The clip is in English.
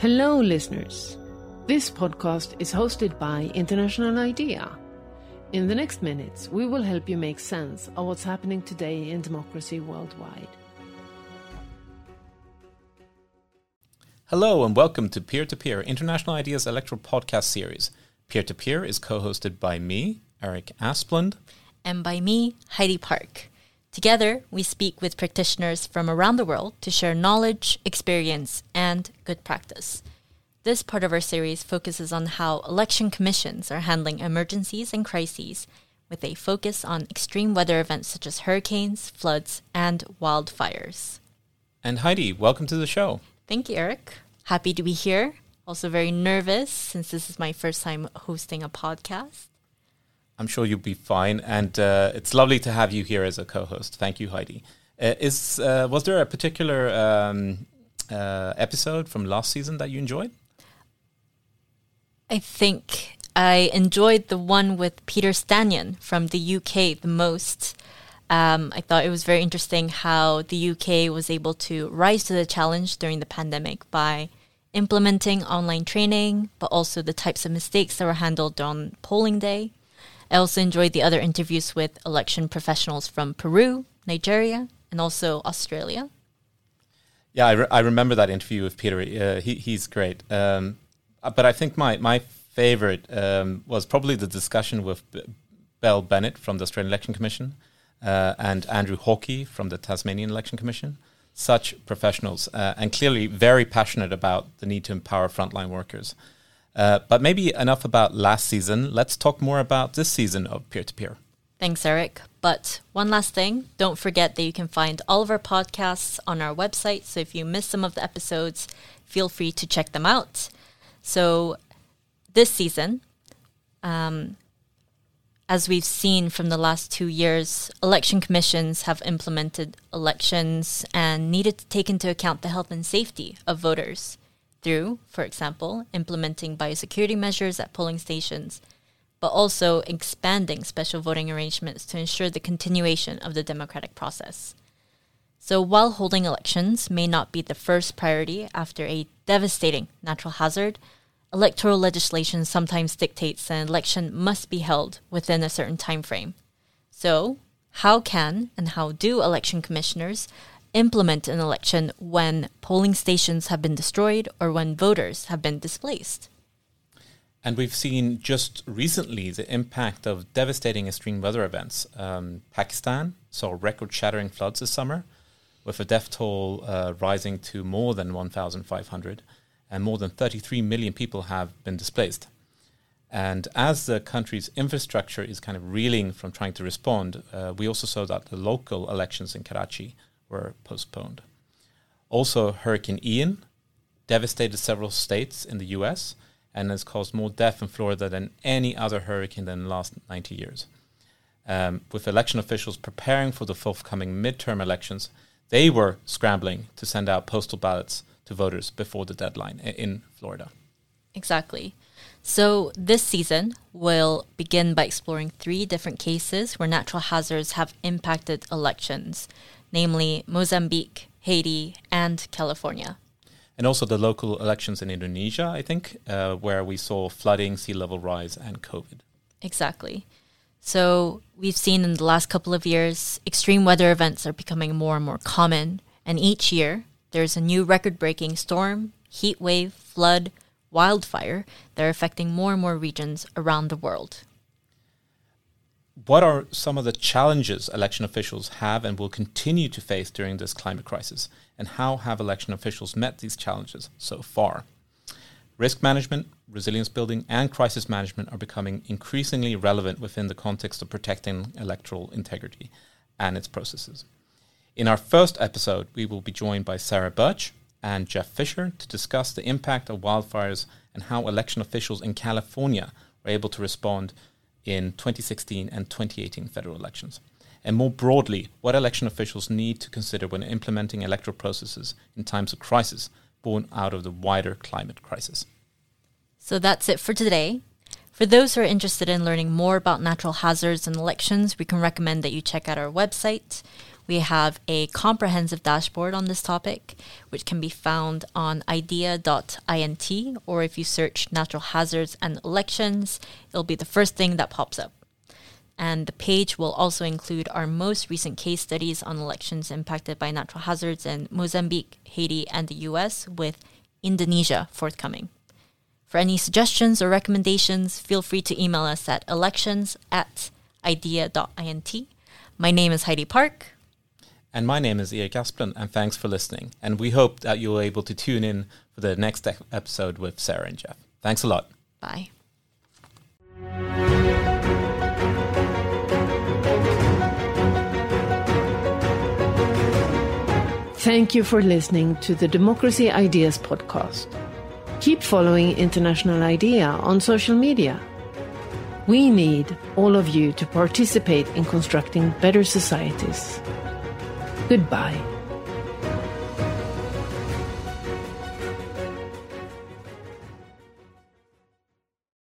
Hello, listeners. This podcast is hosted by International IDEA. In the next minutes, we will help you make sense of what's happening today in democracy worldwide. Hello and welcome to Peer-to-Peer, International IDEA's electoral podcast series. Peer-to-Peer is co-hosted by me, Eric Asplund. And by me, Heidi Park. Together, we speak with practitioners from around the world to share knowledge, experience, and good practice. This part of our series focuses on how election commissions are handling emergencies and crises, with a focus on extreme weather events such as hurricanes, floods, and wildfires. And Heidi, welcome to the show. Thank you, Eric. Happy to be here. Also very nervous since this is my first time hosting a podcast. I'm sure you'll be fine, and it's lovely to have you here as a co-host. Thank you, Heidi. Was there a particular episode from last season that you enjoyed? I think I enjoyed the one with Peter Stanion from the UK the most. I thought it was very interesting how the UK was able to rise to the challenge during the pandemic by implementing online training, but also the types of mistakes that were handled on polling day. I also enjoyed the other interviews with election professionals from Peru, Nigeria, and also Australia. Yeah, I remember that interview with Peter. He's great. But I think my favorite was probably the discussion with Belle Bennett from the Australian Election Commission and Andrew Hawkey from the Tasmanian Election Commission. Such professionals and clearly very passionate about the need to empower frontline workers. But maybe enough about last season. Let's talk more about this season of Peer-to-Peer. Thanks, Eric. But one last thing, don't forget that you can find all of our podcasts on our website. So if you missed some of the episodes, feel free to check them out. So this season, as we've seen from the last 2 years, election commissions have implemented elections and needed to take into account the health and safety of voters through, for example, implementing biosecurity measures at polling stations, but also expanding special voting arrangements to ensure the continuation of the democratic process. So while holding elections may not be the first priority after a devastating natural hazard, electoral legislation sometimes dictates an election must be held within a certain time frame. So how can and how do election commissioners implement an election when polling stations have been destroyed or when voters have been displaced? And we've seen just recently the impact of devastating extreme weather events. Pakistan saw record-shattering floods this summer, with a death toll rising to more than 1,500, and more than 33 million people have been displaced. And as the country's infrastructure is kind of reeling from trying to respond, we also saw that the local elections in Karachi were postponed. Also, Hurricane Ian devastated several states in the US and has caused more death in Florida than any other hurricane in the last 90 years. With election officials preparing for the forthcoming midterm elections, they were scrambling to send out postal ballots to voters before the deadline in Florida. Exactly. So this season, we'll begin by exploring 3 different cases where natural hazards have impacted elections, namely Mozambique, Haiti, and California. And also the local elections in Indonesia, I think, where we saw flooding, sea level rise, and COVID. Exactly. So we've seen in the last couple of years, extreme weather events are becoming more and more common. And each year, there's a new record-breaking storm, heat wave, flood, wildfire that are affecting more and more regions around the world. What are some of the challenges election officials have and will continue to face during this climate crisis? And how have election officials met these challenges so far? Risk management, resilience building, and crisis management are becoming increasingly relevant within the context of protecting electoral integrity and its processes. In our first episode, we will be joined by Sarah Birch and Jeff Fisher to discuss the impact of wildfires and how election officials in California were able to respond in 2016 and 2018 federal elections. And more broadly, what election officials need to consider when implementing electoral processes in times of crisis born out of the wider climate crisis. So that's it for today. For those who are interested in learning more about natural hazards and elections, we can recommend that you check out our website. We have a comprehensive dashboard on this topic, which can be found on idea.int, or if you search natural hazards and elections, it'll be the first thing that pops up. And the page will also include our most recent case studies on elections impacted by natural hazards in Mozambique, Haiti, and the US, with Indonesia forthcoming. For any suggestions or recommendations, feel free to email us at elections@idea.int. My name is Heidi Park. And my name is Erik Asplund, and thanks for listening. And we hope that you'll be able to tune in for the next episode with Sarah and Jeff. Thanks a lot. Bye. Thank you for listening to the Democracy Ideas podcast. Keep following International IDEA on social media. We need all of you to participate in constructing better societies. Goodbye.